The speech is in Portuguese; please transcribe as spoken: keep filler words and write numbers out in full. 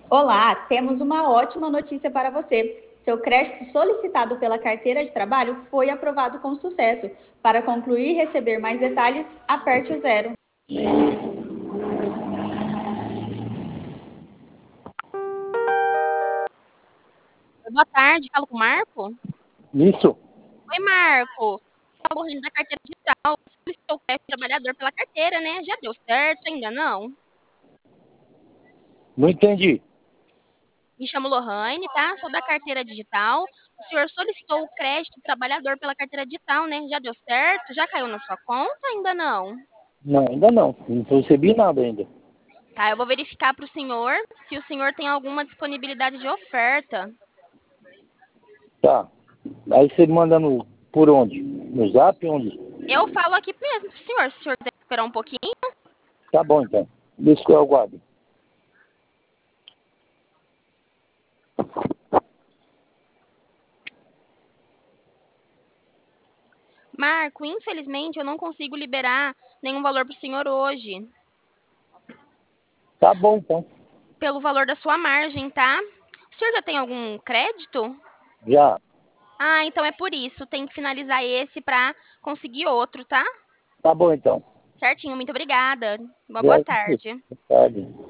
Olá, temos uma ótima notícia para você. Seu crédito solicitado pela carteira de trabalho foi aprovado com sucesso. Para concluir e receber mais detalhes, aperte o zero. Boa tarde, falo com o Marco? Isso? Oi, Marco. Tá correndo da carteira digital. Solicitou o crédito trabalhador pela carteira, né? Já deu certo? Ainda não? Não entendi. Me chamo Lohane, tá? Sou da carteira digital. O senhor solicitou o crédito trabalhador pela carteira digital, né? Já deu certo? Já caiu na sua conta? Ainda não? Não, ainda não. Não recebi nada ainda. Tá, eu vou verificar para o senhor se o senhor tem alguma disponibilidade de oferta. Tá. Aí você manda no, por onde? No zap? Onde? Eu falo aqui mesmo pro senhor. Se o senhor quiser esperar um pouquinho. Tá bom, então. Deixa que eu aguardo. Marco, infelizmente eu não consigo liberar nenhum valor para o senhor hoje. Tá bom, então. Pelo valor da sua margem, tá? O senhor já tem algum crédito? Já. Ah, então é por isso. Tem que finalizar esse para conseguir outro, tá? Tá bom, então. Certinho, muito obrigada. Uma boa Já. tarde. Boa tarde.